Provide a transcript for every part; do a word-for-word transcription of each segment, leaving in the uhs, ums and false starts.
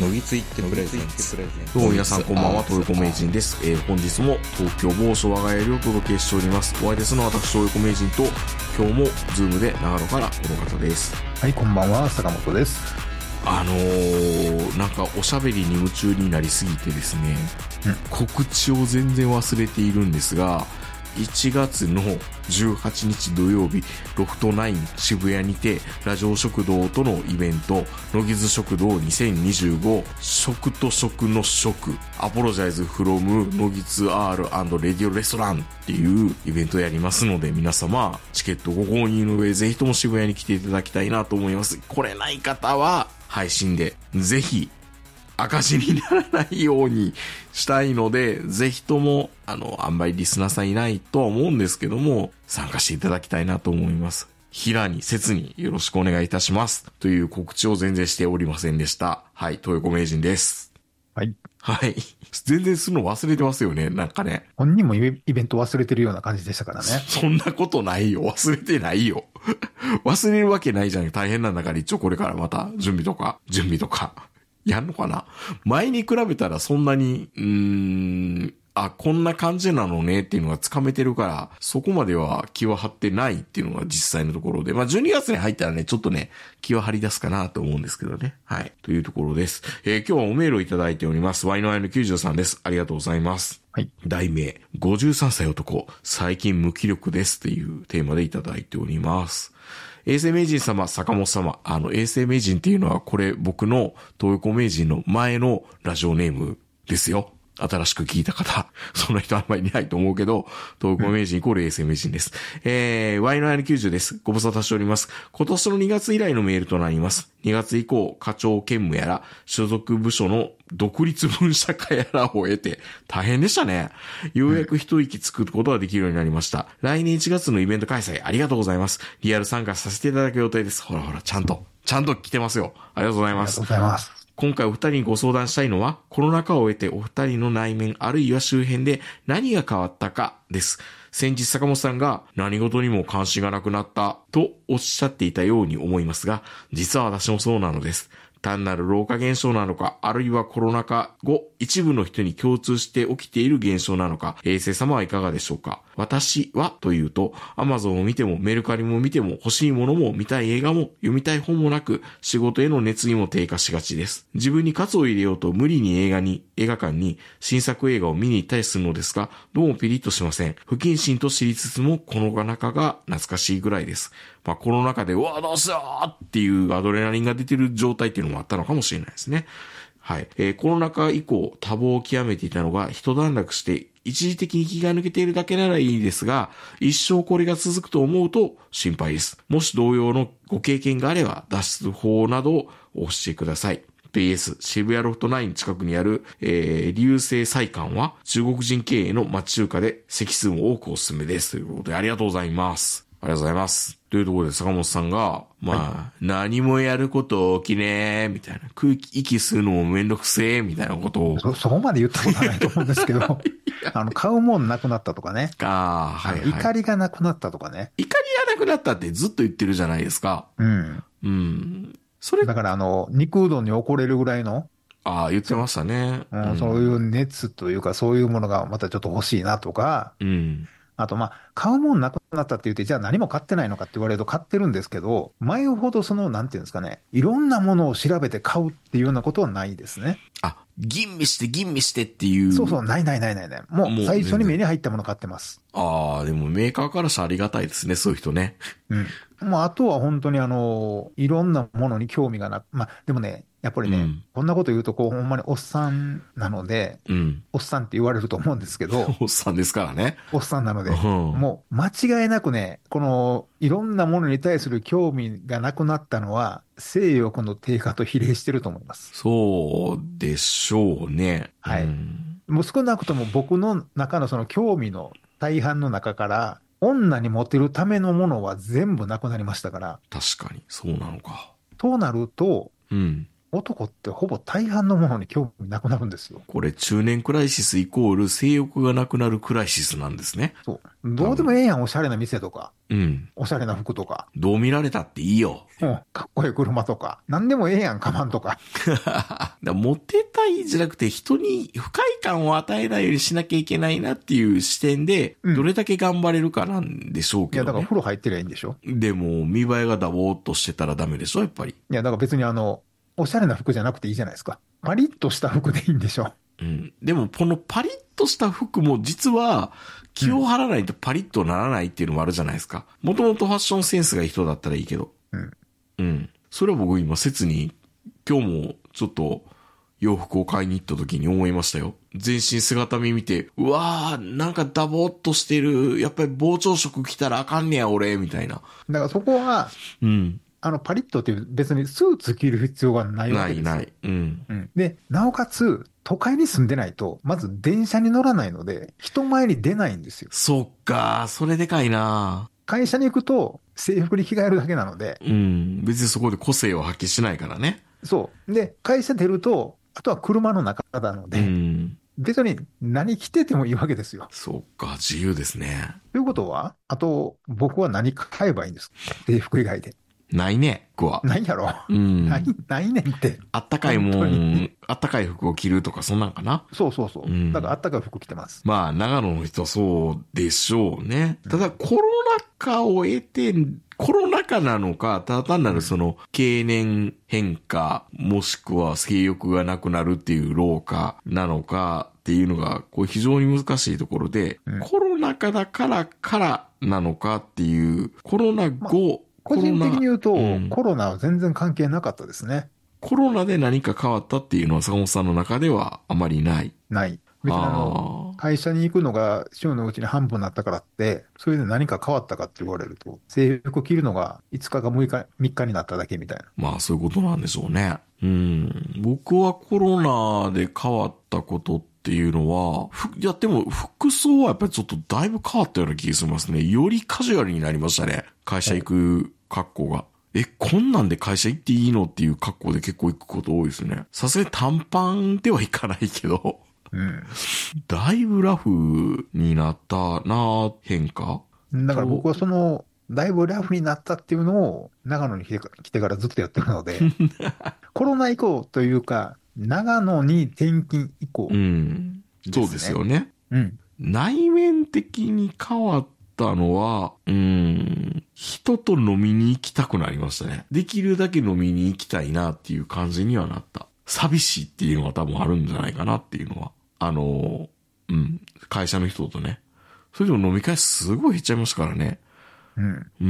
のぎついってプレゼンツ。 どうも皆さんこんばんは、東横名人です。えー、本日も東京某所我が家よりお届けしております。お相手するのは私東横名人と、今日もズームで長野からこの方です。 はい、こんばんは、坂本です。 あのー、なんかおしゃべりに夢中になりすぎてですね、うん、告知を全然忘れているんですが、いちがつのじゅうはちにち土曜日、ロフトナイン渋谷にて、ラジオ食堂とのイベント、乃木津食堂にせんにじゅうご、食と食の食、アポロジャイズフロム乃木津 R& レディオレストランっていうイベントをやりますので、皆様、チケットご購入の上、ぜひとも渋谷に来ていただきたいなと思います。来れない方は、配信で、ぜひ、赤字にならないようにしたいので、ぜひとも、あの、あんまりリスナーさんいないとは思うんですけども、参加していただきたいなと思います。平に、切によろしくお願いいたします。という告知を全然しておりませんでした。はい、東横名人です。 はい。 はい。全然するの忘れてますよね、なんかね。 本人もイベント忘れてるような感じでしたからね。 そんなことないよ。忘れてないよ。忘れるわけないじゃん。大変なんだから一応これからまた準備とか、準備とか。やんのかな。前に比べたらそんなに、うーん、あ、こんな感じなのねっていうのがつかめてるから、そこまでは気は張ってないっていうのが実際のところで、まあじゅうにがつに入ったらね、ちょっとね、気は張り出すかなと思うんですけどね。はい。というところです。えー、今日はおメールをいただいております。ワイのアイのきゅうじゅうさんです。ありがとうございます。 はい。 題名、ごじゅうさんさい男、最近無気力ですっていうテーマでいただいております。衛星名人様、坂本様、あの、衛星名人っていうのは、これ僕の東横名人の前のラジオネームですよ。新しく聞いた方。そんな人あんまりいないと思うけど、東横名人イコール衛星名人です。えー、ワイのアイのきゅうじゅうです。ご無沙汰しております。今年のにがつ以来のメールとなります。にがつ以降、課長兼務やら、所属部署の独立分社化やらを得て、大変でしたね。ようやく一息つくことができるようになりました。来年いちがつのイベント開催、ありがとうございます。リアル参加させていただく予定です。ほらほら、ちゃんと、ちゃんと来てますよ。ありがとうございます。 ありがとうございます。 今回お二人にご相談したいのは、コロナ禍を終えてお二人の内面あるいは周辺で何が変わったかです。先日坂本さんが何事にも関心がなくなったとおっしゃっていたように思いますが、実は私もそうなのです。単なる老化現象なのか、あるいはコロナ禍後、一部の人に共通して起きている現象なのか、衛星様はいかがでしょうか。私はというと、Amazon を見てもメルカリも見ても欲しいものも見たい映画も読みたい本もなく、仕事への熱意も低下しがちです。自分に喝を入れようと無理に映画に、映画館に新作映画を見に行ったりするのですが、どうもピリッとしません。不謹慎と知りつつも、この中が懐かしいぐらいです。まあ、コロナ禍で、うわ、どうしようっていうアドレナリンが出てる状態っていうのもあったのかもしれないですね。はい。えー、コロナ禍以降、多忙を極めていたのが一段落して、一時的に気が抜けているだけならいいですが、一生これが続くと思うと心配です。もし同様のご経験があれば、脱出法などを教えてください。ピーエス 渋谷ロフトナイン近くにある、えー、流星菜館は中国人経営の町中華で席数も多くおすすめです。ということでありがとうございます。ありがとうございます。というところで坂本さんが、まあ、はい、何もやること起きねー、みたいな。空気、息吸うのもめんどくせー、みたいなことを。 そ、そこまで言ったことはないと思うんですけど、あの、買うもんなくなったとかね。 ああ、はい、はい。 怒りがなくなったとかね。 怒りがなくなったってずっと言ってるじゃないですか。 うん。 うん。それだからあの、肉うどんに怒れるぐらいの。 ああ、言ってましたね。 うん、そういう熱というか、そういうものがまたちょっと欲しいなとか。 うん。 あと、まあ、買うもんなくなったって言って、じゃあ何も買ってないのかって言われると買ってるんですけど、前ほどその、なんていうんですかね、いろんなものを調べて買うっていうようなことはないですね。 あ、吟味して吟味してっていう。 そうそう、ないないないないない。もう最初に目に入ったもの買ってます。 ああ、でもメーカーからしたらありがたいですね、そういう人ね。 うん。もうあとは本当にあの、いろんなものに興味がな、まあ、でもね、やっぱりね、うん、こんなこと言うとこう、ほんまにおっさんなので、うん、おっさんって言われると思うんですけど、 おっさんですからね。 おっさんなので、 うん、 もう間違いなくね、このいろんなものに対する興味がなくなったのは、性欲の低下と比例してると思います。 そうでしょうね。 はい。うん、もう少なくとも僕の中のその興味の大半の中から、女にモテるためのものは全部なくなりましたから。 確かに、そうなのか。 となると、 うん、 男ってほぼ大半のものに興味なくなるんですよ。 これ中年クライシスイコール性欲がなくなるクライシスなんですね。 そう。どうでもええやん、おしゃれな店とか。 うん。 おしゃれな服とか。 どう見られたっていいよ。 うん。かっこいい車とか。なんでもええやん、カバンとか。 だモテたいじゃなくて人に不快感を与えないようにしなきゃいけないなっていう視点で、うん、どれだけ頑張れるかなんでしょうけどね。 いや、だから風呂入ってりゃいいんでしょ。 でも、見栄えがダボーっとしてたらダメでしょ、やっぱり。 いや、だから別にあの、おしゃれな服じゃなくていいじゃないですか。パリッとした服でいいんでしょ。 うん。でも、このパリッとした服も実は、気を張らないとパリッとならないっていうのもあるじゃないですか。もともとファッションセンスがいい人だったらいいけど。 うん。 うん。それは僕今、切に、今日もちょっと、洋服を買いに行った時に思いましたよ。全身姿見見て、うわー、なんかダボーっとしてる。やっぱり膨張色着たらあかんねや、俺、みたいな。だからそこは、 うん。 あの、パリッとっていう別にスーツ着る必要がないわけですよ。 ないない。うん。 うん。で、なおかつ、都会に住んでないと、まず電車に乗らないので、人前に出ないんですよ。 そっか、それでかいな。 会社に行くと、制服に着替えるだけなので。 うん。別にそこで個性を発揮しないからね。 そう。で、会社出ると、あとは車の中なので、うん、別に何着ててもいいわけですよ。 そっか、自由ですね。 ということは、あと、僕は何買えばいいんですか？制服以外で。 ないね、僕は。 ないやろ。 うん。 ない、ないねんって。 あったかいもん、あったかい服を着るとか、そんなんかな。 そうそうそう。うん、だからあったかい服着てます。 まあ、長野の人はそうでしょうね。ただ、コロナ禍を得て、コロナ禍なのか、ただ単なるその、経年変化、もしくは性欲がなくなるっていう老化なのかっていうのが、こう非常に難しいところで、うん、コロナ禍だからからなのかっていう、コロナ後、まあ個人的に言うと、うん、コロナは全然関係なかったですね。 コロナで何か変わったっていうのは坂本さんの中ではあまりない。 ない。別にあの、会社に行くのが週のうちに半分になったからって、それで何か変わったかって言われると、制服着るのがいつかかむいか、みっかになっただけみたいな。 まあそういうことなんでしょうね。うん。僕はコロナで変わったことっていうのは、いやでも服装はやっぱりちょっとだいぶ変わったような気がしますね。よりカジュアルになりましたね。会社行く格好が。え、こんなんで会社行っていいのっていう格好で結構行くこと多いですね。さすがに短パンではいかないけど。 うん。 だいぶラフになったな、変化。 だから僕はその、だいぶラフになったっていうのを長野に来て来てからずっとやってるので、コロナ以降というか、長野に転勤以降、ね。 うん。そうですよね。 うん。 内面的に変わったのは、うーん、人と飲みに行きたくなりましたね。できるだけ飲みに行きたいなっていう感じにはなった。寂しいっていうのが多分あるんじゃないかなっていうのは。あの、うん、会社の人とね。それでも飲み会すごい減っちゃいましたからね。 うん。 うん。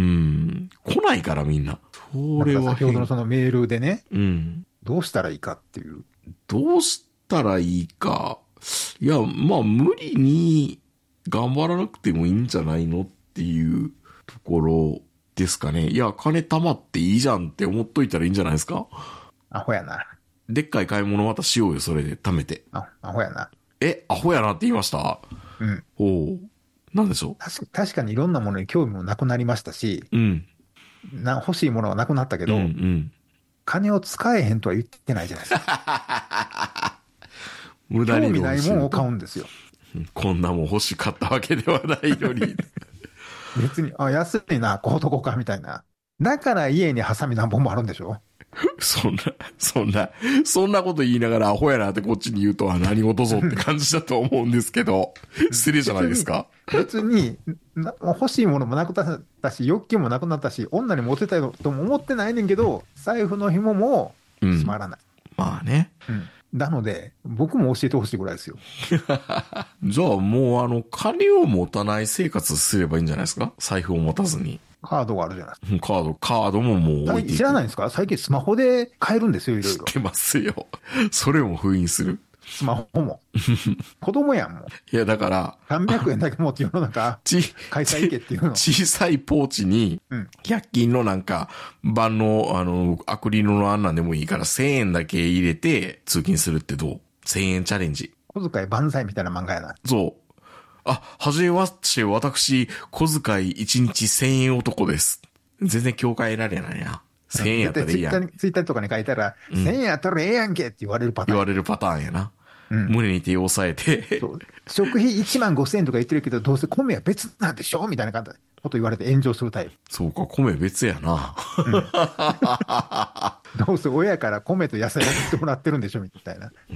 来ないからみんな。それは。 先ほどのそのメールでね。 うん。 どうしたらいいかっていう。 どうしたらいいか。いや、まあ無理に頑張らなくてもいいんじゃないのっていうところですかね。いや、金貯まっていいじゃんって思っといたらいいんじゃないですか。 アホやな。 でっかい買い物またしようよ、それで貯めて。 あ、アホやな。 え、アホやなって言いました？ うん。 おう。なんでしょう。 確確かにいろんなものに興味もなくなりましたし、 うん。 な欲しいものはなくなったけど、 うんうん、 金を使えへんとは言ってないじゃないですか。 無駄に興味ないものを買うんですよ。 こんなもん欲しかったわけではないのに。 別に、あ、安いな、こうとこかみたいな。だから家にハサミ何本もあるんでしょ？ そんな、そんな、そんなこと言いながらアホやなってこっちに言うとは何事ぞって感じだと思うんですけど、失礼じゃないですか。 別に、な欲しいものもなくなったし、欲求もなくなったし、女にモテたいとも思ってないねんけど、財布の紐も閉まらない。 うん、まあね。 うんなので、僕も教えてほしいぐらいですよ。 じゃあもうあの、金を持たない生活すればいいんじゃないですか？財布を持たずに。 カードがあるじゃないですか。カード、カードももう置いていく。 知らないんですか？最近スマホで買えるんですよ、いろいろ。 知ってますよ。それも封印する。 スマホも。子供やんもん。 いや、だから。 さんびゃくえんだけ持って世の中、会社行けっていうの。 小さいポーチに、ひゃく均のなんか、万能、あの、アクリルのあんなんでもいいからせんえんだけ入れて通勤するってどう？ せん 円チャレンジ。 小遣い万歳みたいな漫画やな。 そう。あ、はじめまして、私、小遣いいちにちせんえん男です。全然境界得られないな。 せんえんやったらいいやん。 ツイッターに、ツイッターとかに書いたら、うん、せんえんやったらええやんけって言われるパターン。 言われるパターンやな。うん、胸に手を押さえてそう。食費いちまんごせんえんとか言ってるけど、どうせ米は別なんでしょみたいなこと言われて炎上するタイプ。 そうか、米別やな。うん、 どうせ親から米と野菜を送ってもらってるんでしょみたいな。 うん、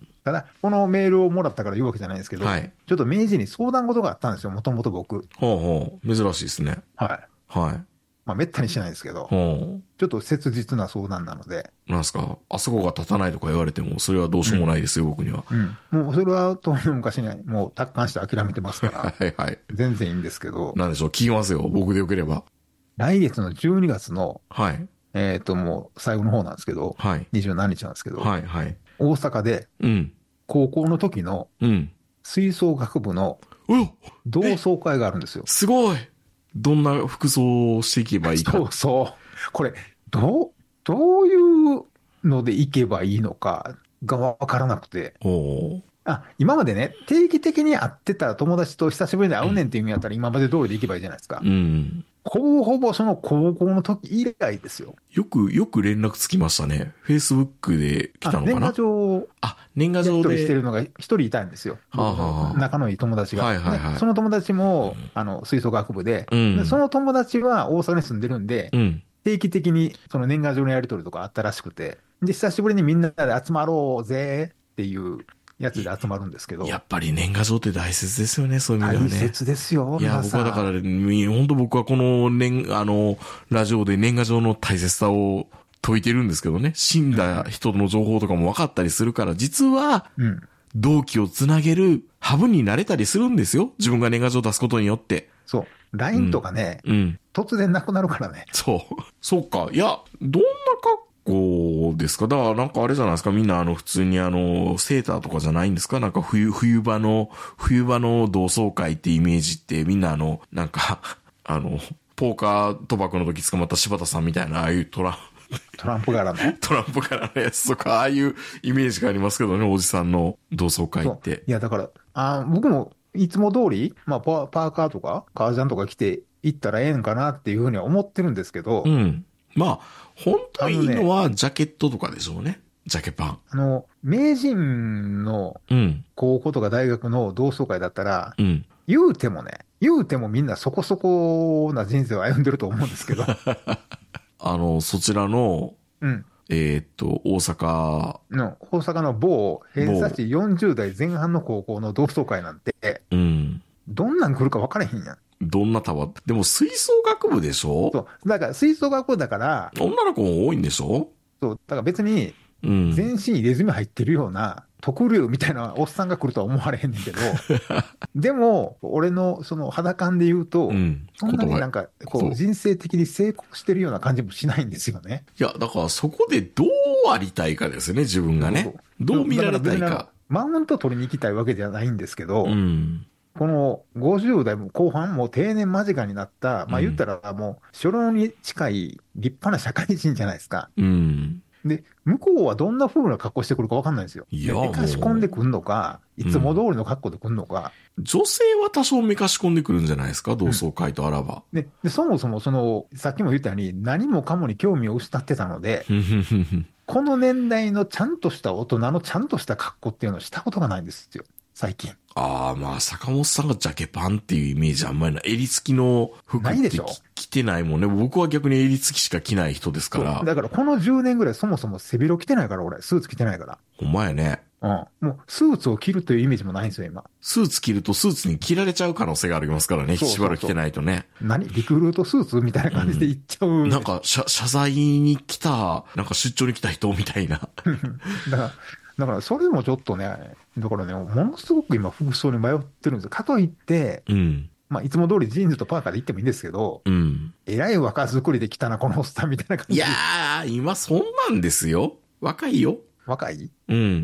ただ、このメールをもらったから言うわけじゃないんですけど、はい、ちょっと明治に相談事があったんですよ、もともと僕。 ほうほう、珍しいですね。 はい。 はい。 まあ、めったにしないですけど、ちょっと切実な相談なので。 なんすか、あそこが立たないとか言われても、それはどうしようもないですよ、うん、僕には。 うん。もう、それは、との昔にもう達観して諦めてますから。 はいはい。 全然いいんですけど。 なんでしょう、聞きますよ、僕でよければ。 来月のじゅうにがつの、 はい。 えっと、もう、最後の方なんですけど、 はい。 二十何日なんですけど、 はいはい。 大阪で、 うん。 高校の時の、うん。吹奏楽部の、同窓会があるんですよ。 すごい。どんな服装をしていけばいいか。 そうそう。これ、どう、どういうので行けばいいのかがわからなくて。 おあ、今までね、定期的に会ってた友達と久しぶりに会うねんっていう意味やったら今まで通りで行けばいいじゃないですか。うん。ほぼほぼその高校の時以来ですよ。 よく、よく連絡つきましたね。Facebook で来たのかな。 年賀状。 あ、年賀状で。 やり取りしてるのが一人いたんですよ。はあはあ、仲のいい友達が。 はいはいはい。 その友達も、あの、吹奏楽部で、うん、でその友達は大阪に住んでるんで、うん、定期的にその年賀状のやり取りとかあったらしくて、で、久しぶりにみんなで集まろうぜっていうやつで集まるんですけど。 やっぱり年賀状って大切ですよね、そういう意味ではね。 大切ですよ。 いや、僕はだから、本当僕はこの年、あの、ラジオで年賀状の大切さを説いてるんですけどね、死んだ人の情報とかも分かったりするから、実は、同期をつなげるハブになれたりするんですよ。自分が年賀状を出すことによって。 そう。ライン とかね、うんうん、突然なくなるからね。 そう。そうか。いや、どんな格好ですか？だからなんかあれじゃないですか。みんなあの普通にあの、セーターとかじゃないんですか？なんか冬、冬場の、冬場の同窓会ってイメージってみんなあの、なんか、あの、ポーカー賭博の時捕まった柴田さんみたいな、ああいうトラントランプ柄のトランプ柄のやつとか、ああいうイメージがありますけどね、おじさんの同窓会って。 いや、だから、あ僕もいつも通り、まあパ、パーカーとか、革ジャンとか着て行ったらええんかなっていうふうには思ってるんですけど。 うん。まあ、本当にいいのはジャケットとかでしょうね。ジャケパン。 あの、名人の高校とか大学の同窓会だったら、うん、言うてもね、言うてもみんなそこそこな人生を歩んでると思うんですけど。 あの、そちらの、うん、えー、っと、大阪の、大阪の某偏差値よんじゅう代前半の高校の同窓会なんて、うん、どんなん来るか分からへんやん。 どんな束でも吹奏楽部でしょ？ そう。だから吹奏楽部だから、 女の子も多いんでしょ？ そう。だから別に、全身入れ墨入ってるような、特流みたいなおっさんが来るとは思われへんねんけど、でも、俺のその肌感で言うと、うん、そんなになんか、こう、人生的に成功してるような感じもしないんですよね。 いや、だからそこでどうありたいかですよね、自分がね。そうそうどう見られたいか。 マウント取りに行きたいわけじゃないんですけど、うん、このごじゅう代後半、もう定年間近になった、まあ言ったらもう初老に近い立派な社会人じゃないですか。うんで、向こうはどんな風な格好してくるか分かんないんですよ。いや、めかし込んでくんのか、いつも通りの格好でくんのか、 うん。女性は多少めかし込んでくるんじゃないですか、同窓会とあらば。 うん、でで、そもそもその、さっきも言ったように何もかもに興味を失ってたので、この年代のちゃんとした大人のちゃんとした格好っていうのをしたことがないんですよ。最近。 ああ、まあ、坂本さんがジャケパンっていうイメージあんまりない。襟付きの服って着てないもんね。僕は逆に襟付きしか着ない人ですから。 だからこのじゅうねんぐらいそもそも背広着てないから俺、スーツ着てないから。 ほんまやね。 うん。もう、スーツを着るというイメージもないんですよ、今。 スーツ着るとスーツに着られちゃう可能性がありますからね。しばらく着てないとね。 何リクルートスーツみたいな感じで行っちゃう。 うん、なんか、謝罪に来た、なんか出張に来た人みたいな。 だから、だからそれもちょっとね、だからね、ものすごく今服装に迷ってるんですよ。かといって、うん、まあいつも通りジーンズとパーカーで行ってもいいんですけど、うん、えらい若作りで来たな、このおっさんみたいな感じ。 いやー、今そんなんですよ。若いよ。 若い？ うん。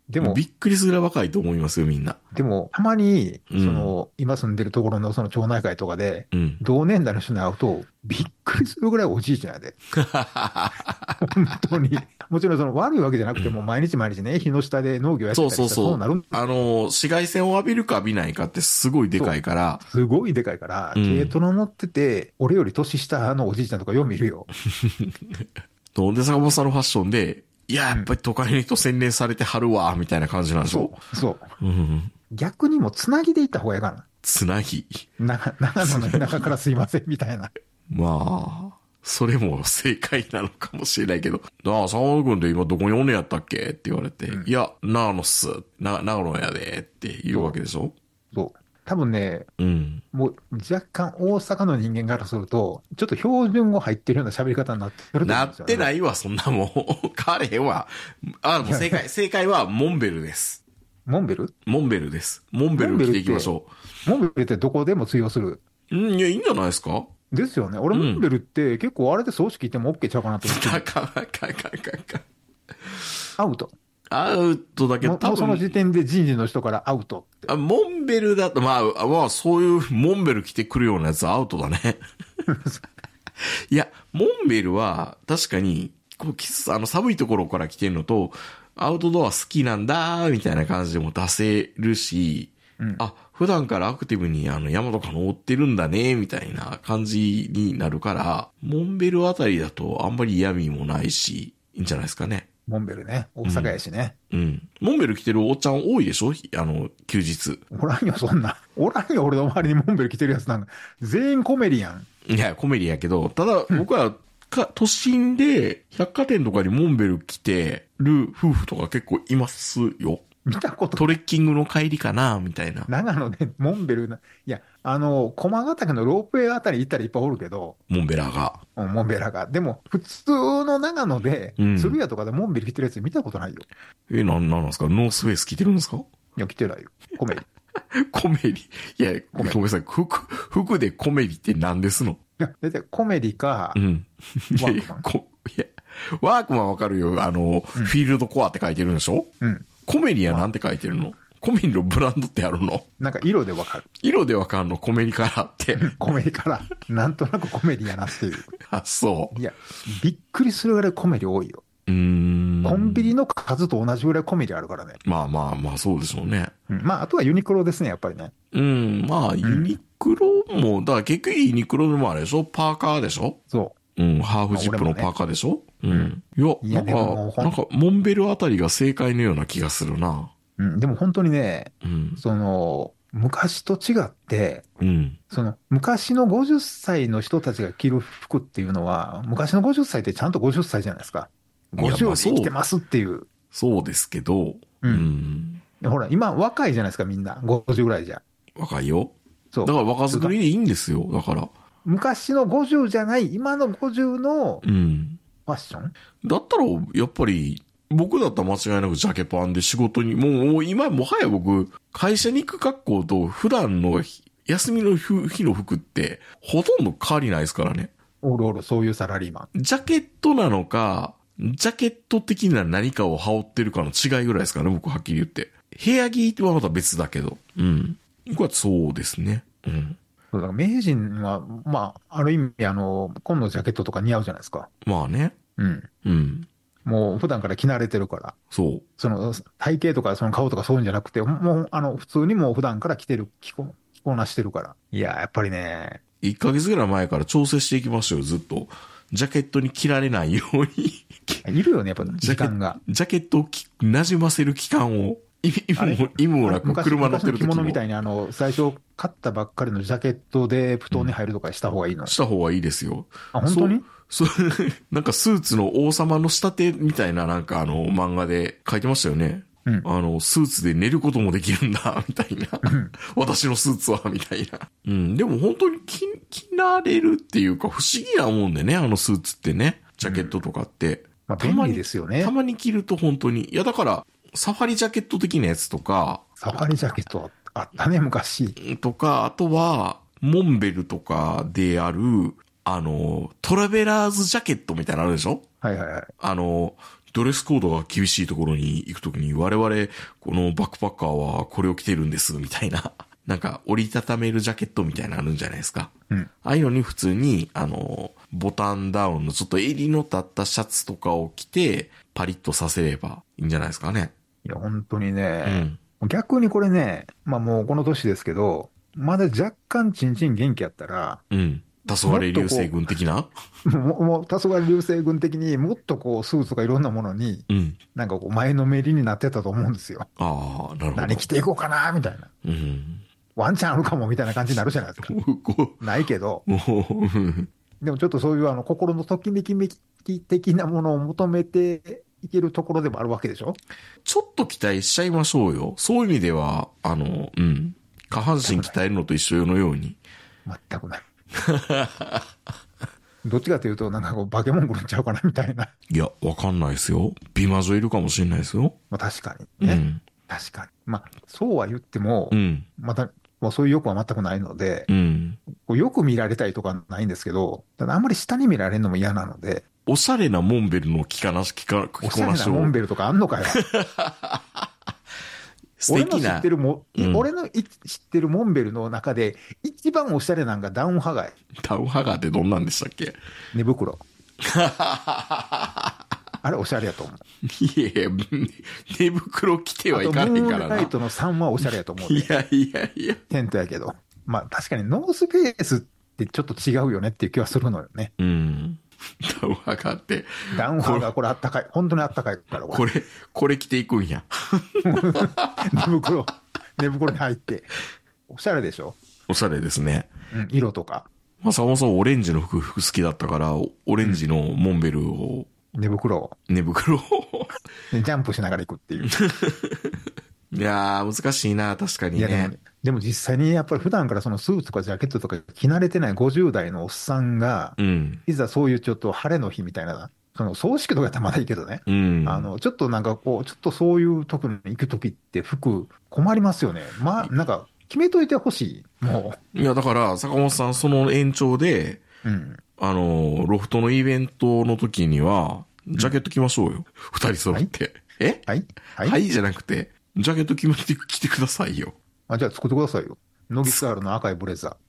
でも、 びっくりするぐらい若いと思いますよ、みんな。 でも、たまに、その、うん、今住んでるところのその町内会とかで、うん、同年代の人に会うと、びっくりするぐらいおじいちゃんやで。本当に。もちろんその悪いわけじゃなくても、毎日毎日ね、日の下で農業やってたりしたらそうなる。 そうそうそう。あの、紫外線を浴びるか浴びないかってすごいでかいから。 すごいでかいから、うん、軽トラ乗ってて、俺より年下のおじいちゃんとかよう見るよ。 で、坂本さんのファッションで、いや、やっぱり都会の人洗練されてはるわ、みたいな感じなんでしょ。 そう。そう。 うん、 逆にもつなぎでいった方がいいかな。 つなぎ。 な、長野の田舎からすいません、みたいな。 まあ、それも正解なのかもしれないけど、ああ、沢野君って今どこにおんねやったっけって言われて、うん、いや、長野っす。な、長野やで、って言うわけでしょ。 そう。多分ね、 うん、 もう若干大阪の人間からすると、ちょっと標準語入ってるような喋り方になってると思うんですよ、ね。 なってないわ、そんなもん。変われへんわ。あ、もう正解、正解はモンベルです。 モンベルモンベルです。モンベル着ていきましょう。モンベルってどこでも通用する。 うん、いや、いいんじゃないですか。 ですよね。俺、モンベルって結構あれで葬式行っても OK ちゃうかなと思って。 かかかかかか。 アウト。 アウトだけど、 多分その時点で人事の人からアウトって。 あ、モンベルだと、まあ、まあ、そういうモンベル着てくるようなやつはアウトだね。いや、モンベルは確かに、こう、あの、寒いところから来てるのと、アウトドア好きなんだ、みたいな感じでも出せるし、うん、あ、普段からアクティブにあの山とか登ってるんだね、みたいな感じになるから、モンベルあたりだとあんまり嫌味もないし、いいんじゃないですかね。 モンベルね。大阪やしね。 うん。うん、モンベル着てるおっちゃん多いでしょあの、休日。 おらんよ、そんな。おらんよ、俺の周りにモンベル着てるやつなんか。全員コメディアン。 いや、コメディやけど、ただ、僕は、か、都心で百貨店とかにモンベル着てる夫婦とか結構いますよ。 見たことトレッキングの帰りかなみたいな。 長野でモンベルな、いや、あの、駒ヶ岳のロープウェイあたり行ったらいっぱいおるけど。 モンベラが。 うん、モンベラが。でも、普通の長野で、うん、鶴屋とかでモンベル着てるやつ見たことないよ。 え、なん、なんですかノースフェイス着てるんですか？ いや、着てないよ。コメリ。 コメリ。いや、ごめんなさい。服、服でコメリって何ですの？ いや、だってコメリか、 うん。ワークマン。こいや、ワークマンわかるよ。あの、うん、フィールドコアって書いてるんでしょ？うん。コメリはなんて書いてるの？コメリのブランドってあるの？ なんか色でわかる。 色でわかるの？コメリカラーって。 コメリカラー。なんとなくコメリやなっていう。 あ、そう。 いや、びっくりするぐらいコメリ多いよ。 うーん。 コンビニの数と同じぐらいコメリあるからね。 まあまあまあ、そうでしょうね。 うん、まあ、あとはユニクロですね、やっぱりね。 うん、まあ、ユニクロも、うん、だから結局ユニクロでもあれでしょ？パーカーでしょ？ そう。 うん、ハーフジップのパーカーでしょ、まあね、うん。いや、いやなんか、なんか、モンベルあたりが正解のような気がするな。 うん、でも本当にね、 うん、 その、昔と違って、 うん、 その、昔のごじゅっさいの人たちが着る服っていうのは、昔のごじゅっさいってちゃんとごじゅっさいじゃないですか。ごじゅうで生きてますっていう。 そうですけど、 うん。うん、ほら、今若いじゃないですか、みんな。ごじゅうぐらいじゃ。 若いよ。 そう。 だから若作りでいいんですよ、だから。 昔のごじゅうじゃない、今のごじゅうのファッション、 うん、だったら、やっぱり、僕だったら間違いなくジャケパンで仕事に、もう、もう今、もはや僕、会社に行く格好と普段の休みの日の服って、ほとんど変わりないですからね。 おるおる、そういうサラリーマン。ジャケットなのか、ジャケット的な何かを羽織ってるかの違いぐらいですかね、僕はっきり言って。部屋着はまた別だけど。うん。僕はそうですね。うん。 そうだから名人は、まあ、ある意味、あの、紺のジャケットとか似合うじゃないですか。 まあね。 うん。 うん。 もう普段から着慣れてるから。 そう。 その体型とかその顔とかそういうんじゃなくて、もうあの普通にもう普段から着てる、着こ、着こなしてるから。いや、やっぱりね。 いっかげつぐらい前から調整していきましょうよ、ずっと。ジャケットに着られないように。 いるよね、やっぱ時間が。 ジャケットを馴染ませる期間を。意味も、意味もなく車乗ってる時も。 昔の着物みたいにあの、最初買ったばっかりのジャケットで布団に入るとかした方がいいの、うん、 した方がいいですよ。 あ、本当に？ そう、なんかスーツの王様の仕立てみたいななんかあの漫画で書いてましたよね。 うん、 あの、スーツで寝ることもできるんだ、みたいな。うん、私のスーツは、みたいな。うん。でも本当に着、着慣れるっていうか不思議なもんでね、あのスーツってね。ジャケットとかって。うん、 まあ便利ですよね。 たまに着ると本当に。いやだから、サファリジャケット的なやつとか。 サファリジャケットあったね、昔。 とか、あとは、モンベルとかである、あの、トラベラーズジャケットみたいなのあるでしょ？ はいはいはい。 あの、 ドレスコードが厳しいところに行くときに我々、このバックパッカーはこれを着てるんです、みたいな。なんか折りたためるジャケットみたいなのあるんじゃないですか。 うん。 ああいうのに普通に、あの、ボタンダウンのちょっと襟の立ったシャツとかを着て、パリッとさせればいいんじゃないですかね。 いや、本当にね、うん、逆にこれね、まあもうこの年ですけど、まだ若干チンチン元気やったら、 うん。黄昏流星群的なもう、もう黄昏流星群的にもっとこうスーツとかいろんなものに、うん、なんかこう前のめりになってたと思うんですよ。 ああ、なるほど。 何着ていこうかな、みたいな。うん。ワンチャンあるかもみたいな感じになるじゃないですか。ないけど。でもちょっとそういうあの心のときめきめき的なものを求めていけるところでもあるわけでしょ？ ちょっと期待しちゃいましょうよ。そういう意味では、あの、うん。下半身鍛えるのと一緒のように。 全くない。どっちかというと、なんかこう、化け物来るんちゃうかなみたいな。 いや、わかんないですよ。美魔女いるかもしれないですよ。 まあ確かにね。うん、確かに。まあ、そうは言っても、うん、また、もうそういう欲は全くないので、うん、こうよく見られたいとかないんですけど、ただあんまり下に見られるのも嫌なので。 おしゃれなモンベルの着かなし、着か、着こなしを。 おしゃれなモンベルとかあんのかよ。 素敵な。 俺の知ってるも、うん、俺の知ってるモンベルの中で、一番おしゃれなんがダウンハガー。 ダウンハガーってどんなんでしたっけ？ 寝袋。あれおしゃれやと思う。 いや寝袋着てはいかへんからな。 ムーンライトのさんはおしゃれやと思う、 ね。いやいやいや。 テントやけど。まあ確かにノースペースってちょっと違うよねっていう気はするのよね。 うん。ダウンハガーって。 ダウンハガーこれあったかい。本当にあったかいから。 これ、これ着ていくんや。 寝袋、寝袋に入って。おしゃれでしょ？ おしゃれですね。 うん、色とか。 まあそもそもオレンジの服好きだったから、オレンジのモンベルを。 うん、寝袋を。 寝袋を。 ジャンプしながら行くっていう。 いやー、難しいな、確かにね。いやでも、でも実際にやっぱり普段からそのスーツとかジャケットとか着慣れてないごじゅう代のおっさんが、うん、いざそういうちょっと晴れの日みたいな、その葬式とかやったらまだいいけどね。うん、あの、ちょっとなんかこう、ちょっとそういうとこに行くときって服困りますよね。まあ、なんか決めといてほしい。もう。いや、だから坂本さんその延長で、うん、あの、ロフトのイベントの時には、ジャケット着ましょうよ。二、うん、人揃って。はい、えはいはい、はい、じゃなくて、ジャケット決めて着てくださいよ。 あ、じゃあ作ってくださいよ。ノギスアールの赤いブレザ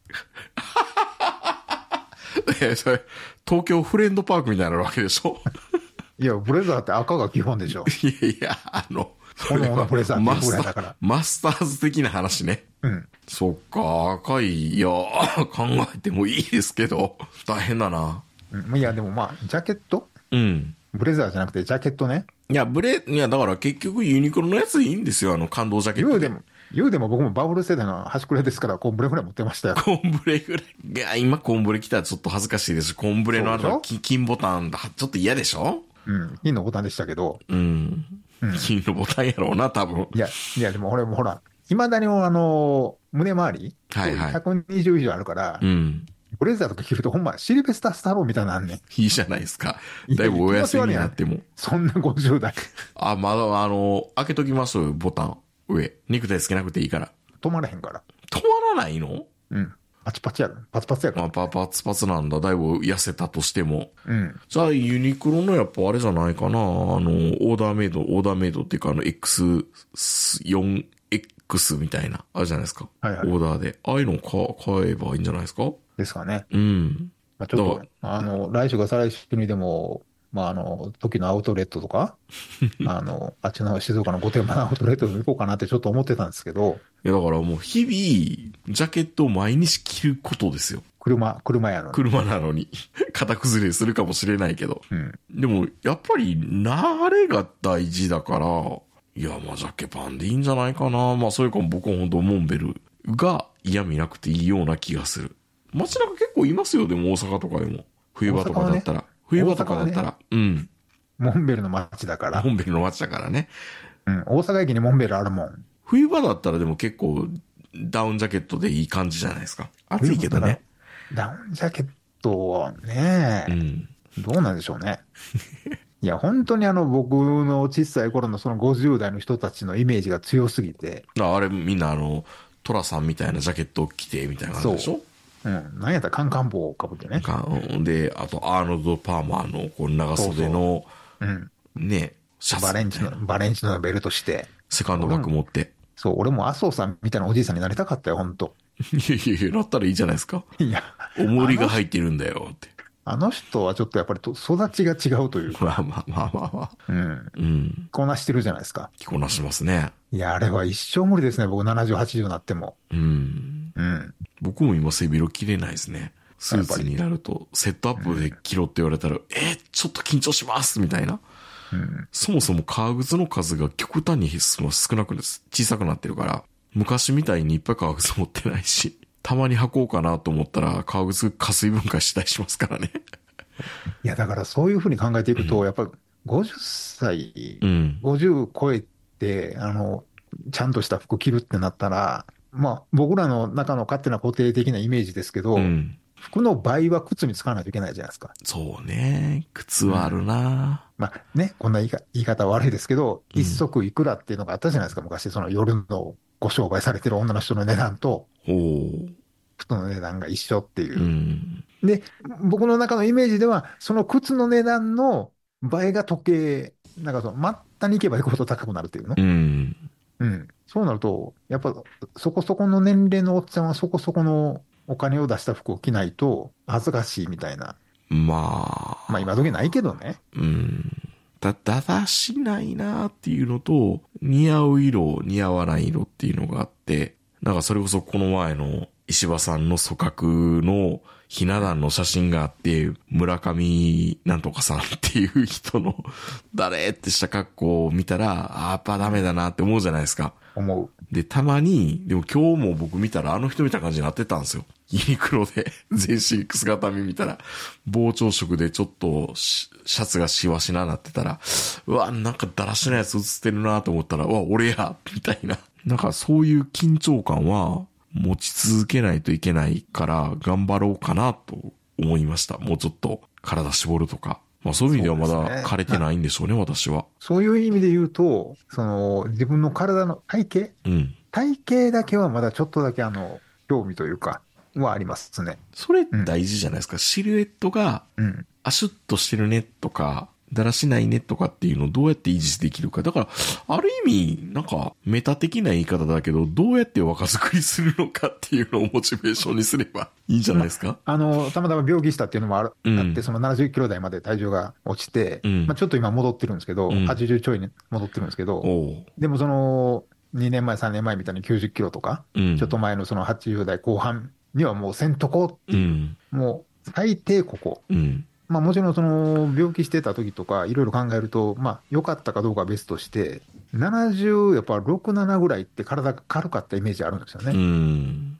ー。え、それ、東京フレンドパークみたいなわけでしょ？ いや、ブレザーって赤が基本でしょ。 いやいや、あの、 このブレザーってブレだから。 マスターズ的な話ね。うん。そっか、赤い、いや、考えてもいいですけど、大変だな。 うん、いや、でもまあ、ジャケット？ うん。 ブレザーじゃなくてジャケットね。 いや、ブレ、いや、だから結局ユニクロのやついいんですよ、あの感動ジャケット。 言うでも、言うでも僕もバブル世代の端くれですから、コンブレぐらい持ってましたよ。 コンブレぐらい。いや、今コンブレ来たらちょっと恥ずかしいですし、コンブレのあの、金ボタン、ちょっと嫌でしょ？ うん、金のボタンでしたけど。 うん。うん、金のボタンやろうな、多分。 いや、いや、でも俺もほら、未だにあの、胸周りはいはい。ひゃくにじゅう以上あるから、うん。ブレザーとか着るとほんまシルベスター・スタローみたいなのあんねん。 いいじゃないですか。だいぶお休みになっても。 そんなごじゅう代。 あ、まだあの、開けときますよ、ボタン。上。ネクタイつけなくていいから。 止まらへんから。 止まらないの？ うん。パチパチやろ。パツパツやから。 まあ、パパツパツなんだ。だいぶ痩せたとしても。うん。じゃあ、ユニクロのやっぱあれじゃないかな。あの、オーダーメイド、オーダーメイドっていうかあの、エックスフォーエックス みたいな、あるじゃないですか。はいはい。オーダーで。ああいうのを買えばいいんじゃないですか？ ですかね。 うん。 まあ、ちょっと、あの、来週か再来週にでも、まあ、あの、時のアウトレットとか、あの、あっちの静岡の御殿場のアウトレットに行こうかなってちょっと思ってたんですけど。 いや、だからもう日々、ジャケットを毎日着ることですよ。 車、車やのに。 車なのに。型崩れするかもしれないけど。うん。でも、やっぱり、慣れが大事だから、いや、まあ、ジャケパンでいいんじゃないかな。まあ、それか僕は本当モンベルが嫌味なくていいような気がする。街中結構いますよ、でも大阪とかでも。冬場とかだったら。ね、冬場とかだったら。ね、うん。 モンベルの街だから。 モンベルの街だからね。 うん。大阪駅にモンベルあるもん。 冬場だったらでも結構ダウンジャケットでいい感じじゃないですか。暑いけどね。 ダウンジャケットはね、うん、どうなんでしょうね。いや、本当にあの僕の小さい頃のそのごじゅう代の人たちのイメージが強すぎて。 あ, あれみんなあの、トラさんみたいなジャケットを着てみたいな感じでしょ？そううん。なんやったらカンカン帽をかぶってね。 で、あと、アーノルド・パーマーのこう長袖の、うん。ね、 シャツバレンチの、バレンチのベルトして。 セカンドバッグ持って。 そう、俺も麻生さんみたいなおじいさんになりたかったよ、ほんと。 いやいやいや、なったらいいじゃないですか。 いや。 重りが入ってるんだよって。 あの人はちょっとやっぱりと育ちが違うというか。 まあまあまあまあまあ。 うん。うん。着こなしてるじゃないですか。 着こなしますね。 いや、あれは一生無理ですね。僕ななじゅう、はちじゅうになっても。 うん。うん。僕も今背広着れないですね。スーツになると、セットアップで着ろって言われたら、うん、えー、ちょっと緊張しますみたいな。うん、そもそも革靴の数が極端に少なくです。小さくなってるから、昔みたいにいっぱい革靴持ってないし、たまに履こうかなと思ったら、革靴加水分解したりしますからね。 いや、だからそういうふうに考えていくと、うん、やっぱりごじゅっさい、うん、ごじゅう超えて、あの、ちゃんとした服着るってなったら、まあ、僕らの中の勝手な固定的なイメージですけど、うん、服の倍は靴に使わないといけないじゃないですか。 そうね。靴はあるな、うん、 まあね、こんな言いか言い方悪いですけど、一足いくらっていうのがあったじゃないですか、昔、その夜のご商売されてる女の人の値段と、靴の値段が一緒っていう。うん、で、僕の中のイメージでは、その靴の値段の倍が時計、なんかその、末端に行けば行くほど高くなるっていうの。うん。うん。そうなると、やっぱ、そこそこの年齢のおっちゃんはそこそこのお金を出した服を着ないと恥ずかしいみたいな。 まあ。 まあ今時ないけどね。 うん。だ、だだしないなっていうのと、似合う色、似合わない色っていうのがあって、なんかそれこそこの前の石破さんの組閣のひな壇の写真があって、村上なんとかさんっていう人の誰ってした格好を見たら、あ、やっぱダメだなって思うじゃないですか。 思う。 で、たまに、でも今日も僕見たらあの人みたいな感じになってたんですよ。ユニクロで全身姿見見たら、膨張色でちょっとシャツがシワシななってたら、うわ、なんかだらしないやつ映ってるなと思ったら、うわ、俺やみたいな。なんかそういう緊張感は持ち続けないといけないから頑張ろうかなと思いました。もうちょっと体絞るとか。まあそういう意味ではまだ枯れてないんでしょうね、私は。 そういう意味で言うと、その自分の体の体型、うん、体型だけはまだちょっとだけあの、興味というか、はありますね。 それ大事じゃないですか。うん、シルエットが、アシュッとしてるねとか、だらしないねとかっていうのをどうやって維持できるか。だから、ある意味、なんか、メタ的な言い方だけど、どうやって若作りするのかっていうのをモチベーションにすればいいんじゃないですか、 まあ、あの、たまたま病気したっていうのもある、うん、あって、そのななじゅっキロ台まで体重が落ちて、うん、まあちょっと今戻ってるんですけど、うん、はちじゅうちょいに戻ってるんですけど、でもその、にねんまえ、さんねんまえみたいにきゅうじゅっキロとか、うん、ちょっと前のそのはちじゅう代後半にはもうせんとこっていう、うん、もう最低ここ。うん、まあもちろんその病気してた時とかいろいろ考えると、まあ良かったかどうかは別として、ななじゅうやっぱろく、ななぐらいって体が軽かったイメージあるんですよね。うん、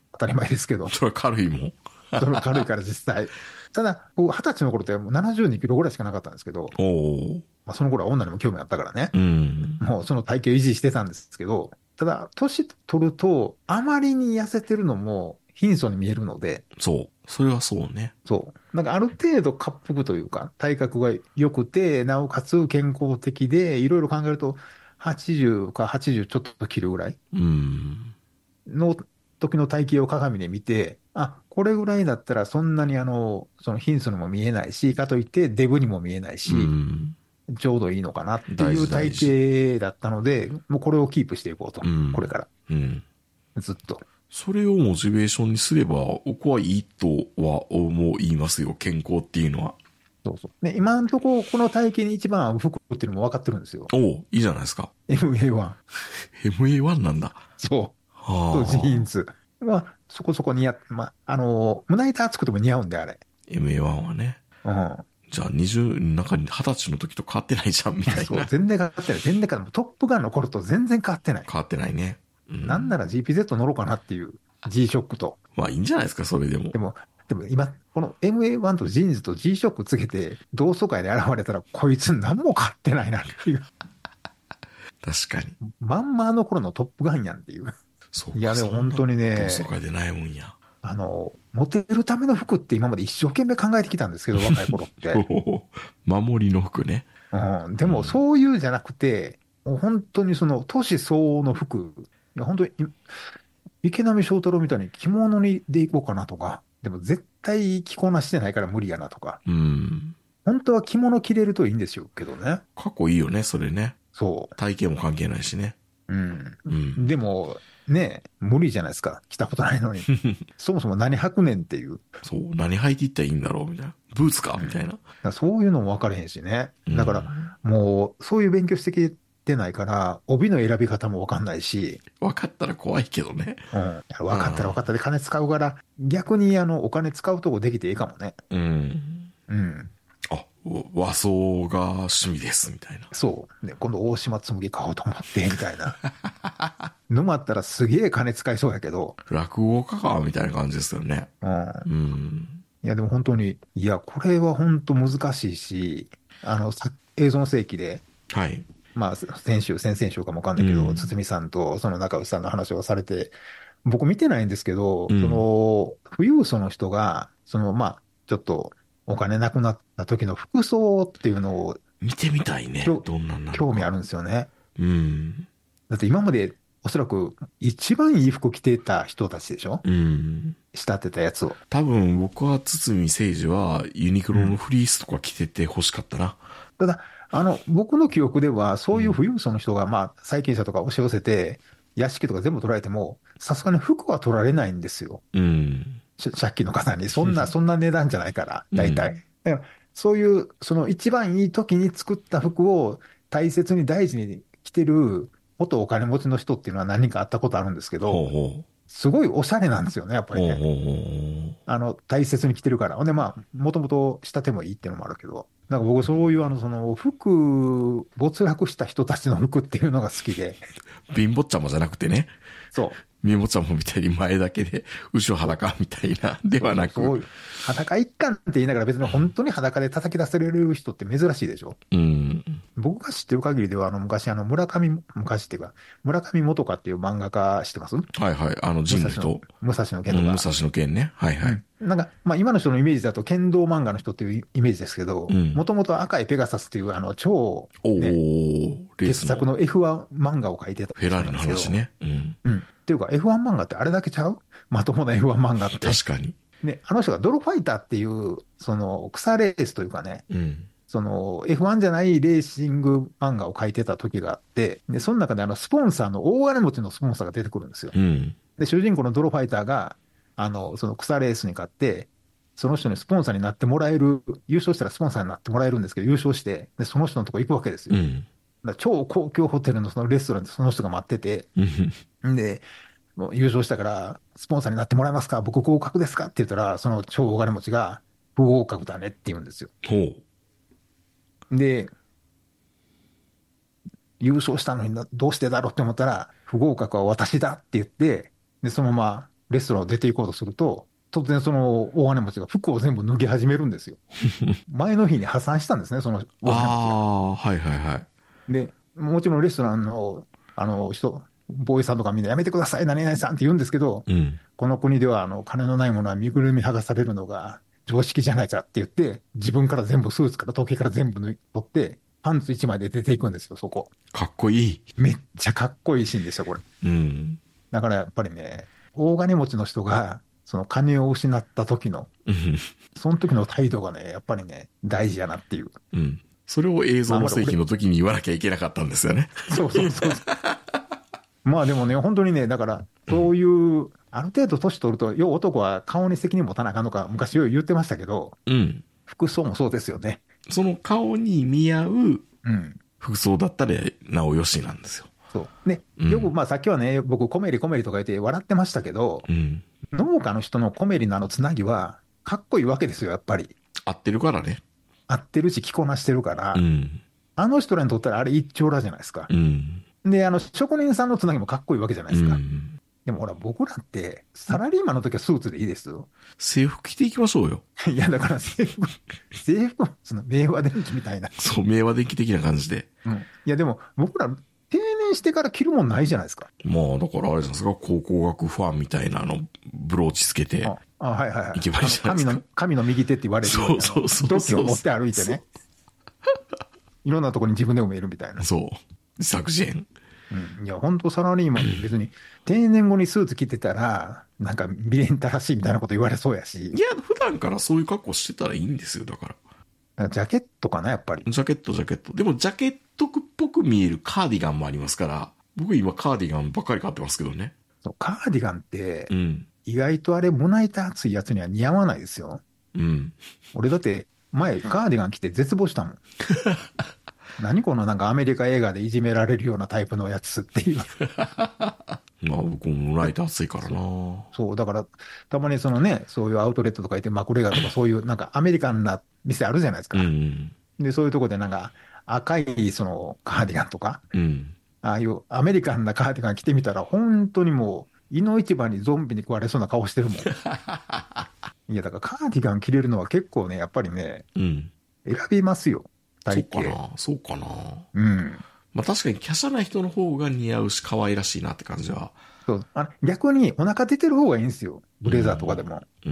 当たり前ですけど。 それ軽いもん。 それ軽いから実際。ただ、僕二十歳の頃ってもうななじゅうにキロぐらいしかなかったんですけど、まあ、その頃は女にも興味あったからね。うん、もうその体型維持してたんですけど、ただ、年取ると、あまりに痩せてるのも貧相に見えるので。 そう。それはそうね。 そう。なんかある程度滑腹というか、体格が良くて、なおかつ健康的で、いろいろ考えると、はちじゅうかはちじゅうちょっと切るぐらいの時の体型を鏡で見て、あ、これぐらいだったらそんなにあの、その貧相にも見えないし、かといってデブにも見えないし、ちょうどいいのかなっていう体型だったので、もうこれをキープしていこうと。うん、これから。うん。ずっと。 それをモチベーションにすれば、僕はいいとは思いますよ。健康っていうのは。 そうそう。ね、今のところ、この体型に一番合う服っていうのも分かってるんですよ。 おお、いいじゃないですか。 エムエーワン。 エムエーワン なんだ。 そう。はあ。とジーンズ。まあ、そこそこ似合って、まあ、あの、胸板厚くても似合うんで、あれ。 エムエーワン はね。うん。じゃあ、二十、なんか二十歳の時と変わってないじゃん、みたいな。 そう、全然変わってない。全然変わってない。トップガンの頃と全然変わってない。 変わってないね。 うん、なんなら ジーピーゼット 乗ろうかなっていう。G ショックと。 まあいいんじゃないですか、それでも。 でも、でも今、この エムエーワン とジーンズと G ショックつけて、同窓会で現れたら、こいつ何も買ってないなっていう。 確かに。 まんまあの頃のトップガンやんっていう。そういや、でも本当にね。 同窓会でないもんや。 あの、モテるための服って今まで一生懸命考えてきたんですけど、若い頃って。 守りの服ね。 うん。でも、そういうじゃなくて、もう本当にその、年相応の服。いや、本当に、池波正太郎みたいに着物にで行こうかなとか、でも絶対着こなしてないから無理やなとか。うん。 本当は着物着れるといいんですよけどね。 かっこいいよね、それね。 そう。 体型も関係ないしね。 うん。 うん。 でも、ね、無理じゃないですか。着たことないのに。そもそも何履くねんっていう。 そう、何履いていったらいいんだろうみたいな。ブーツか、うん、みたいな。 だそういうのも分かれへんしね。だから、もう、そういう勉強してきてないから、帯の選び方も分かんないし。 分かったら怖いけどね。 うん。分かったら分かったで金使うから、逆にあの、お金使うとこできていいかもね。 うん。 うん。 あ、和装が趣味です、みたいな。 そう。で、今度大島紬買おうと思って、みたいな。沼ったらすげえ金使いそうやけど。 落語家か、みたいな感じですよね。 うん。 うん。 いや、でも本当に、いや、これは本当難しいし、あの、映像の世紀で、 はい。 まあ、先週、先々週かもわかんないけど、うん、堤さんとその中内さんの話をされて、僕見てないんですけど、うん、その、富裕層の人が、その、まあ、ちょっとお金なくなった時の服装っていうのを、 見てみたいね。どんなんなのか。 興味あるんですよね。 うん。 だって今までおそらく一番いい服着てた人たちでしょ？うん。慕ってたやつを。 多分僕は堤誠二はユニクロのフリースとか着てて欲しかったな。 うん、ただ、あの、僕の記憶ではそういう富裕層の人が、まあ、債権者とか押し寄せて、屋敷とか全部取られても、さすがに服は取られないんですよ。うん。借金の方に。そんな、そんな値段じゃないから、大体。うん、だからそういう、その一番いい時に作った服を大切に大事に着てる元お金持ちの人っていうのは何人か会ったことあるんですけど、ほうほう、すごいおしゃれなんですよね、やっぱりね。ほうほうほう、あの、大切に着てるから。ほんで、まあ、もともと仕立てもいいっていうのもあるけど、なんか僕そういう、あの、その、服、没落した人たちの服っていうのが好きで。 貧乏ちゃまじゃなくてね。 そう。 貧乏ちゃまみたいに前だけで、後ろ裸みたいな、ではなく。 そう、裸一貫って言いながら別に本当に裸で叩き出せれる人って珍しいでしょ。うん。僕が知ってる限りでは、あの、昔、あの、村上、昔っていうか、村上元香っていう漫画家知ってます？ はいはい。あの、人類と。 武蔵の剣とか、 うん。武蔵の剣ね。はいはい。 うん、なんか、まあ今の人のイメージだと剣道漫画の人っていうイメージですけど、もともと赤いペガサスっていうあの、超、ね、傑作の エフワン 漫画を描いてた。 フェラーリの話ね。うん。 うん。っていうか エフワン 漫画ってあれだけちゃう？まともな エフワン 漫画って。 確かに。 ね、あの人がドロファイターっていう、その草レースというかね、うん、その エフワン じゃないレーシング漫画を描いてた時があって、で、その中であのスポンサーの大金持ちのスポンサーが出てくるんですよ。うん、で、主人公のドロファイターが、あの、その草レースに勝って、その人にスポンサーになってもらえる、優勝したらスポンサーになってもらえるんですけど、優勝して、で、その人のとこ行くわけですよ。うん、だ超高級ホテルのそのレストランでその人が待ってて、うん、で、もう優勝したから、スポンサーになってもらえますか？僕合格ですか？って言ったら、その超大金持ちが、不合格だねって言うんですよ。ほう。で、優勝したのにどうしてだろうって思ったら、不合格は私だって言って、で、そのままレストランを出て行こうとすると、突然その大金持ちが服を全部脱ぎ始めるんですよ。前の日に破産したんですね、その大金持ちが。ああ、はいはいはい。 で、もちろんレストランの、あの人、ボーイさんとかみんなやめてください、何々さんって言うんですけど、うん、この国ではあの金のないものは身ぐるみ剥がされるのが常識じゃないかって言って、自分から全部スーツから時計から全部抜い取って、パンツ一枚で出ていくんですよ、そこ。 かっこいい。 めっちゃかっこいいシーンでした、これ。うん。だからやっぱりね、大金持ちの人が、その金を失った時の、その時の態度がね、やっぱりね、大事やなっていう。 うん。それを映像の世紀の時に言わなきゃいけなかったんですよね。 そうそうそう。まあでもね、本当にね、だから、そういう、うん、ある程度年取ると、よう男は顔に責任持たなあかんのか、昔よう言ってましたけど、うん。服装もそうですよね。 その顔に見合う、うん。服装だったらなおよしなんですよ。 そう。ね、うん、よく、まあさっきはね、僕、コメリコメリとか言って笑ってましたけど、うん。農家の人のコメリのあのつなぎは、かっこいいわけですよ、やっぱり。 合ってるからね。 合ってるし、着こなしてるから、うん。あの人らにとったらあれ一丁羅じゃないですか。うん。で、あの、職人さんのつなぎもかっこいいわけじゃないですか。うん、でもほら、僕らって、サラリーマンの時はスーツでいいですよ。 制服着ていきましょうよ。 いや、だから制服、制服、その、明和電機みたいな。 そう、明和電機的な感じで。 うん。いや、でも、僕ら、定年してから着るもんないじゃないですか。 まあ、だからあれじゃないですか、考古学ファンみたいなの、ブローチつけて。 あ、あ、はいはいはい。 行けばいいじゃないですか。 神の、神の右手って言われるような。そうそうそう。土器を持って歩いてね。いろんなところに自分でも見えるみたいな。 そう。自作自演。 うん。いや、本当サラリーマン別に、定年後にスーツ着てたら、なんか未練たらしいみたいなこと言われそうやし。 いや、普段からそういう格好してたらいいんですよ、だから。 ジャケットかな、やっぱり。 ジャケット、ジャケット。でもジャケットっぽく見えるカーディガンもありますから、僕今カーディガンばっかり買ってますけどね。 そう、カーディガンって、 うん。 意外とあれ胸板厚いやつには似合わないですよ。 うん。 俺だって前カーディガン着て絶望したもん。何このなんかアメリカ映画でいじめられるようなタイプのやつっていう。 まあ僕も胸板厚いからな。 そう、だからたまにそのね、そういうアウトレットとか行ってマクレガとかそういうなんかアメリカンな店あるじゃないですか。 うん。 で、そういうとこでなんか赤いそのカーディガンとか、 うん。 ああいうアメリカンなカーディガン着てみたら本当にもう、いの一番にゾンビに食われそうな顔してるもん。いや、だからカーディガン着れるのは結構ね、やっぱりね、 うん。 選びますよ。 そう体型。 かな。そうかな。 うん。 まあ確かに華奢な人の方が似合うし可愛らしいなって感じは。 そう。あ逆にお腹出てる方がいいんですよ。ブレザーとかでも。 うん。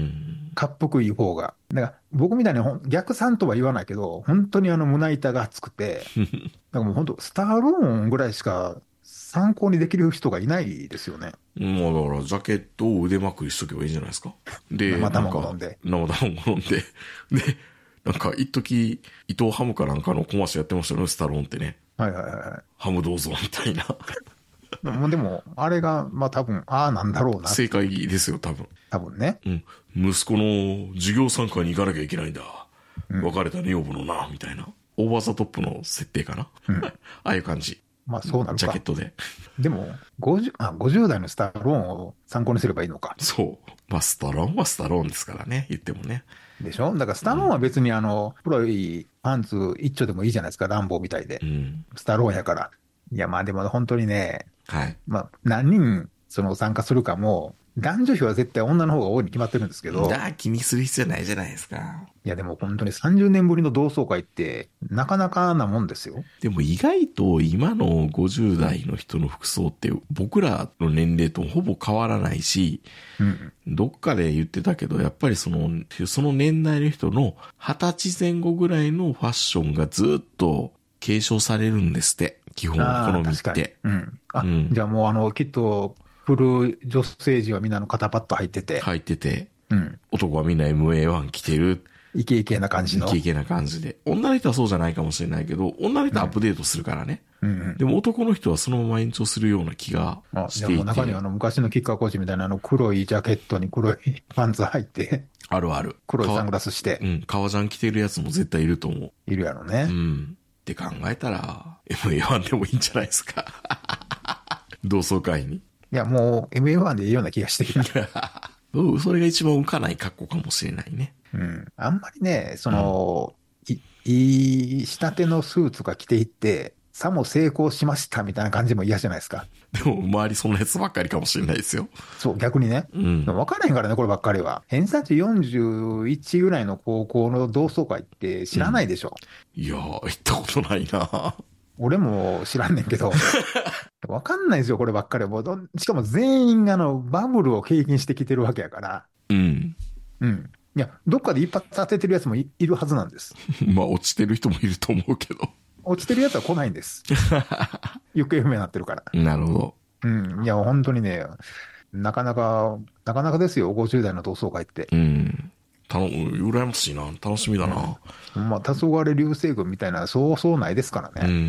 かっぽくいい方が。だから僕みたいにほん逆さんとは言わないけど、本当にあの胸板が厚くて、だからもう本当スターローンぐらいしか参考にできる人がいないですよね。 まあだからジャケットを腕まくりしとけばいいんじゃないですか。で、 生なんか卵飲んで。 生卵飲んで。で、なんか一時伊藤ハムかなんかのコマーシャルやってましたよね、スタローンってね。 はいはいはハムどうぞみたいな。 い。もうでも、あれが、まあ多分、ああなんだろうな。 正解ですよ、多分。 多分ね。 うん。息子の授業参加に行かなきゃいけないんだ。 うん、 別れた女房のな、みたいな。オーバーザトップの設定かな。うん、ああいう感じ。 まあそうなるか。 ジャケットで。 でも、ごじゅう、あ、ごじゅう代のスタローンを参考にすればいいのか。 そう。まあスタローンはスタローンですからね、言ってもね。 でしょ？だからスタローンは別にあの、黒いパンツ一丁でもいいじゃないですか、ランボーみたいで。うん、スタローンやから。いや、まあでも本当にね、 はい。 まあ何人その参加するかも、男女比は絶対女の方が多いに決まってるんですけど。 だ、気にする必要ないじゃないですか。 いやでも本当にさんじゅうねんぶりの同窓会ってなかなかなもんですよ。 でも意外と今のごじゅう代の人の服装って僕らの年齢とほぼ変わらないし、うん、どっかで言ってたけどやっぱりその、その年代の人のはたちぜん後ぐらいのファッションがずっと継承されるんですって。基本好みって。 うん。あ、うん、じゃあもうあの、きっと、フル女性陣はみんなの肩パッド入ってて。 入ってて。 うん。 男はみんな エムエーワン 着てる。 イケイケな感じの。 イケイケな感じで。女の人はそうじゃないかもしれないけど、女の人はアップデートするからね。うんうんうん、でも男の人はそのまま延長するような気がしていて。 あ、でも中にはあの昔のキッカーコーチみたいなあの黒いジャケットに黒いパンツ履いて。 あるある。 黒いサングラスして。 うん。革ジャン着てるやつも絶対いると思う。 いるやろね。 うん。って考えたら、エムエーワン でもいいんじゃないですか。同窓会に。 いや、もう エムエーワン でいいような気がしてきた。 うん、それが一番浮かない格好かもしれないね。 うん。あんまりね、その、うん、い、いい仕立てのスーツが着ていって、さも成功しましたみたいな感じも嫌じゃないですか。 でも、周りそんなやつばっかりかもしれないですよ。 そう、逆にね。うん。分からへんからね、こればっかりは。偏差値よんじゅういちぐらいの高校の同窓会って知らないでしょ。 うん、いやー、行ったことないな。 俺も知らんねんけど。わかんないですよ、こればっかりは。もうしかも全員があの、バブルを経験してきてるわけやから。 うん。 うん。いや、どっかで一発当ててるやつも い, いるはずなんです。 まあ、落ちてる人もいると思うけど。 落ちてるやつは来ないんです。行方不明になってるから。 なるほど。 うん。いや、本当にね、なかなか、なかなかですよ、ごじゅう代の同窓会って。 うん。たの、羨ましいな。楽しみだな。 うん、まあ、黄昏流星群みたいな、そうそうないですからね。うん。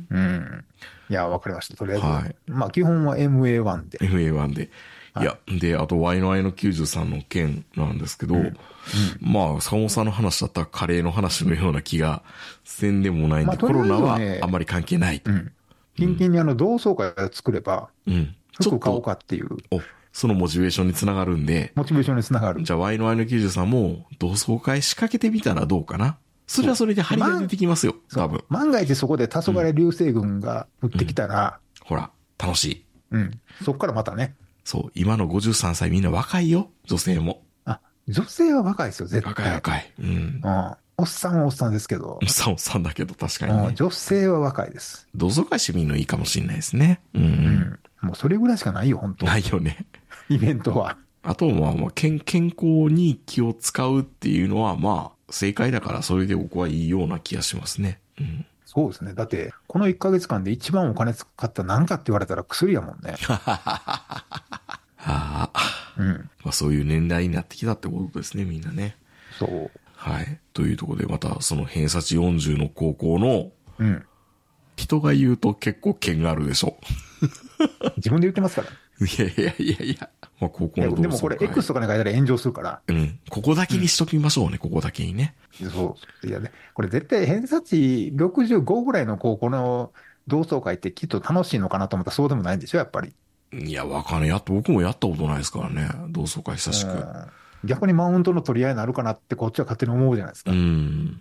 うん。いや、わかりました。とりあえず。はい。まあ、基本は エムエーワン で。 エムエーワン で。いや、はい、で、あと ワイ の アイ のきゅうじゅうさんの件なんですけど、うんうん、まあ、坂本さんの話だったらカレーの話のような気がせんでもないんで、まあね、コロナはあんまり関係ないと。うん。 キンキンにあの、同窓会を作れば、うん。服買おうかっていう。 お、そのモチベーションにつながるんで。 モチベーションにつながる。 じゃあ ワイ の アイ のきゅうじゅうさんも同窓会仕掛けてみたらどうかな。それはそれで張りが出てきますよ、多分。 万が一そこで黄昏流星群が降ってきたら、 うん、ほら、楽しい。 うん。そっからまたね。 そう、今のごじゅうさんさいみんな若いよ、女性も。 あ、女性は若いですよ、絶対。 若い若い。うん。うん。 おっさんはおっさんですけど。 おっさんおっさんだけど、確かに、ね。 女性は若いです。 同窓会してみるのいいかもしれないですね。うん、うん。うん。 もうそれぐらいしかないよ、本当ないよね。 イベントは。 あとは、まあ、健、健康に気を使うっていうのは、まあ、正解だからそれで僕はいいような気がしますね。うん。 そうですね。だって、このいっかげつかんで一番お金使った何かって言われたら薬やもんね。 はあ。 うん。 まあそういう年代になってきたってことですね、みんなね。 そう。 はい。というところで、またその偏差値よんじゅうの高校の、 うん。 人が言うと結構剣があるでしょ。 自分で言ってますから。 いやいやいやいや。まあ、高校の同窓会。 でもこれ X とかに書いたら炎上するから。 うん。ここだけにしときましょうね、うん、ここだけにね。 そう。いやね、これ絶対偏差値ろくじゅうごぐらいの高校の同窓会ってきっと楽しいのかなと思ったらそうでもないんでしょ、やっぱり。 いや、わかんない。やっと僕もやったことないですからね。同窓会久しく。 逆にマウントの取り合いになるかなってこっちは勝手に思うじゃないですか。 うん。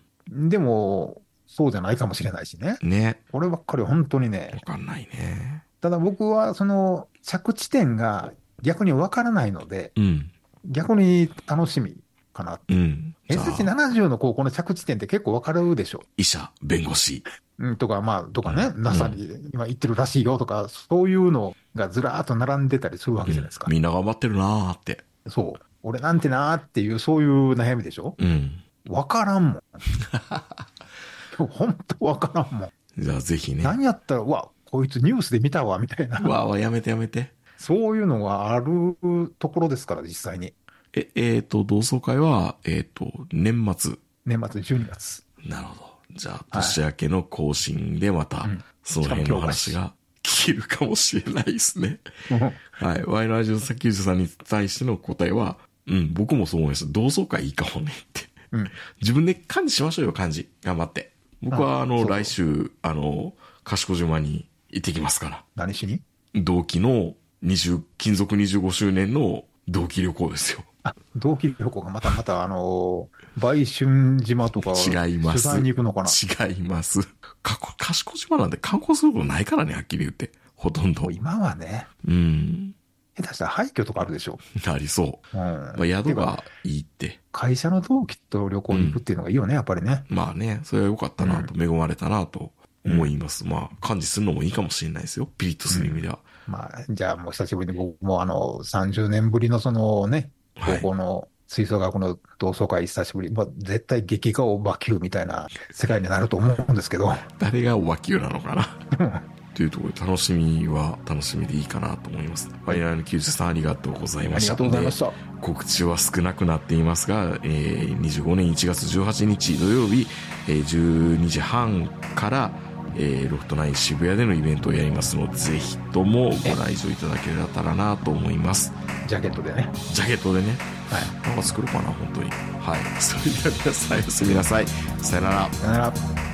でも、そうじゃないかもしれないしね。 ね。 こればっかり本当にね。 わかんないね。 ただ僕はその着地点が逆にわからないので、うん、逆に楽しみかなって。うん。偏差値ななじゅうの高校の着地点って結構わかるでしょ。 医者、弁護士。 うん、とか、まあ、とかね、うん、ナサ に今行ってるらしいよとか、そういうのがずらーっと並んでたりするわけじゃないですか。 うん、みんな頑張ってるなーって。 そう。俺なんてなーっていう、そういう悩みでしょ。うん。わからんもん。本当わからんもん。 じゃあぜひね。 何やったら、うわ、こいつニュースで見たわ、みたいな。 うわわ、やめてやめて。 そういうのがあるところですから、実際に。 え、えっと、同窓会は、えっと、年末。 年末じゅうにがつ。 なるほど。じゃあ、年明けの更新でまた、はい、その辺の話が聞けるかもしれないですね。はい。ワイのラジオさきゅうじゅうさんに対しての答えは、うん、僕もそう思います。同窓会いいかもねって。うん、自分で漢字しましょうよ、漢字。頑張って。僕は、あの、来週、あの、賢島に行ってきますから。 何しに？ 同期のにじゅう、勤続にじゅうごしゅうねんの同期旅行ですよ。 あ、同期旅行がまたまた、あのー、売春島とか、 違います。 取材に行くのかな？ 違います。か、賢島なんて観光することないからね、はっきり言って。ほとんど。 今はね。 うん。 下手したら廃墟とかあるでしょ。 ありそう。うん。まあ、宿がいいって。 会社の同期と旅行に行くっていうのがいいよね、うん、やっぱりね。 まあね、それは良かったなと、うん、恵まれたなと思います。うん、まあ、感じするのもいいかもしれないですよ。ピリッとする意味では。 うん、まあ、じゃあもう久しぶりに僕もあの、さんじゅうねんぶりのそのね、高校の吹奏楽の同窓会久しぶり、まあ、絶対劇画オバキューみたいな世界になると思うんですけど。 誰がオバキューなのかなというところで楽しみは楽しみでいいかなと思います。ファイナルきゅうじゅうさんありがとうございました。 ありがとうございました。 告知は少なくなっていますが、えー、にじゅうごねんいちがつじゅうはちにち土曜日、えー、じゅうにじはんから、えー、ロフトナイン渋谷でのイベントをやりますので、ぜひともご来場いただけたらなと思います。 ジャケットでね。 ジャケットでね。 はい。 なんか作ろうかな、本当に。はい。それでは皆さんおやすみなさい。さよなら。 さよなら。